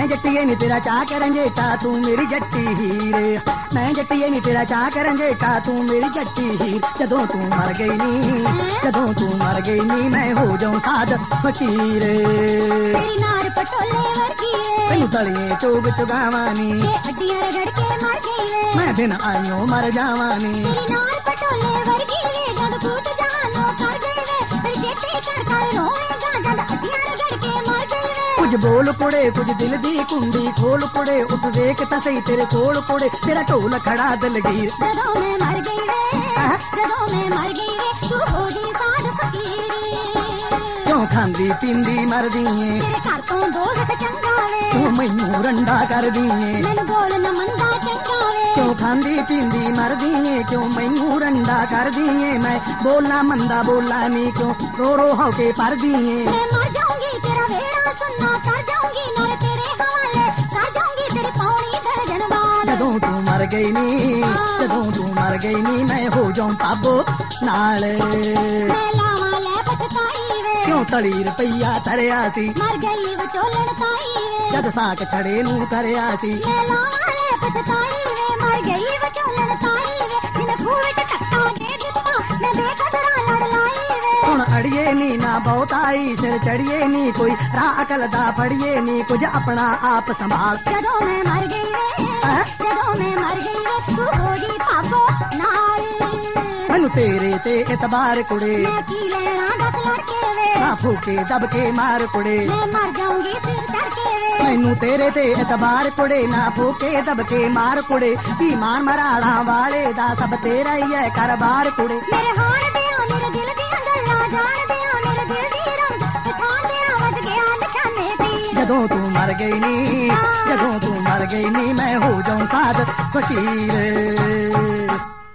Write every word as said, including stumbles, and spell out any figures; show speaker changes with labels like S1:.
S1: जट्टिए नी तेरा चा करन जेटा तू मेरी जट्टी हीर मैं जट्टिए नी तेरा चा करन जेटा तू मेरी जट्टी हीर जदों तू मर गई नी जदों तू मर गई नी मैं हो जाऊं साध फकीर
S2: तेरी नार पटोले वर्गी
S1: तेनू तलिए चोग चुगावानी
S2: हड्डियां रगड़ के मर गई वे
S1: मैं बिन आइयों मर जावानी
S2: तेरी नार पटोले वर्गी जद तू तो जहानो कर गई वे फिर जेते कर कर रोवेगा जद हड्डियां रगड़ के मर गई वे
S1: कुछ बोल कुड़े कुछ दिल दी कुंडी खोल कुड़े उठ वेख ता सही तेरे कोल कुड़े तेरा ढोल खड़ा दलगीर
S2: जदों मैं मर गई वे जदों मैं मर गई वे तू हो गई साध फकीर
S1: क्यों खांदी पींदी मरदी है
S2: तेरे घर तो दो घट चंगा वे
S1: तू मैनू रंडा कर दी है
S2: मैनू बोल न मंदा चंगा वे
S1: क्यों खांदी पींदी मरदी है क्यों मैनू रंडा कर दी है मैं बोलना मंदा बोला नी क्यों रो रो होके पर दी है
S2: मैं मर जाऊंगी तेरा वेड़ा सुनना कर जाऊंगी नारे तेरे हवाले कर जाऊंगी तेरी पौनी दर्जन बाल
S1: जदों तू मर गई नी जदों तू मर गई नी मैं हो जाऊं पाबो नाल
S2: मैं लावां ले पछताई वे
S1: क्यों तली रुपया धरिया सी
S2: मर गई विचोलण ताई वे
S1: जद साक छड़े नू करिया सी
S2: मैं लावां ले पछताई वे मर गई विचोलण ताई वे जिने खूह विच धक्का दे दित्ता मैं बेकदरा लड़ लाई वे
S1: सुन अड़िए नी ना बहुत आई सिर चढ़िए नी कोई राह अकल दा फड़िए नी कुछ अपना आप संभाल
S2: जदों मैं मर गई वे जदों मैं मर गई वे तू हो गई पागो नाल
S1: मैनू तेरे ते एतबार कुड़े
S2: मैं की लेना दस लड़के वे
S1: ना फूके दब के मार कुड़े
S2: मैं मर जाऊंगी सिर चढ़ के वे
S1: मैनू तेरे ते एतबार कुड़े ना फूके दब के मार कुड़े की मान मराड़ा वाले दा सब तेरा ही है कारोबार कुड़े
S2: मेरे हार दिया मेरे दिल दिया गल्ला जान दिया मेरे दिल दी रंग पछान दिया वज गया निशाने तीर
S1: जदों तू मर गई नी जदों तू मर गई नी मैं हो जाऊं साध फकीर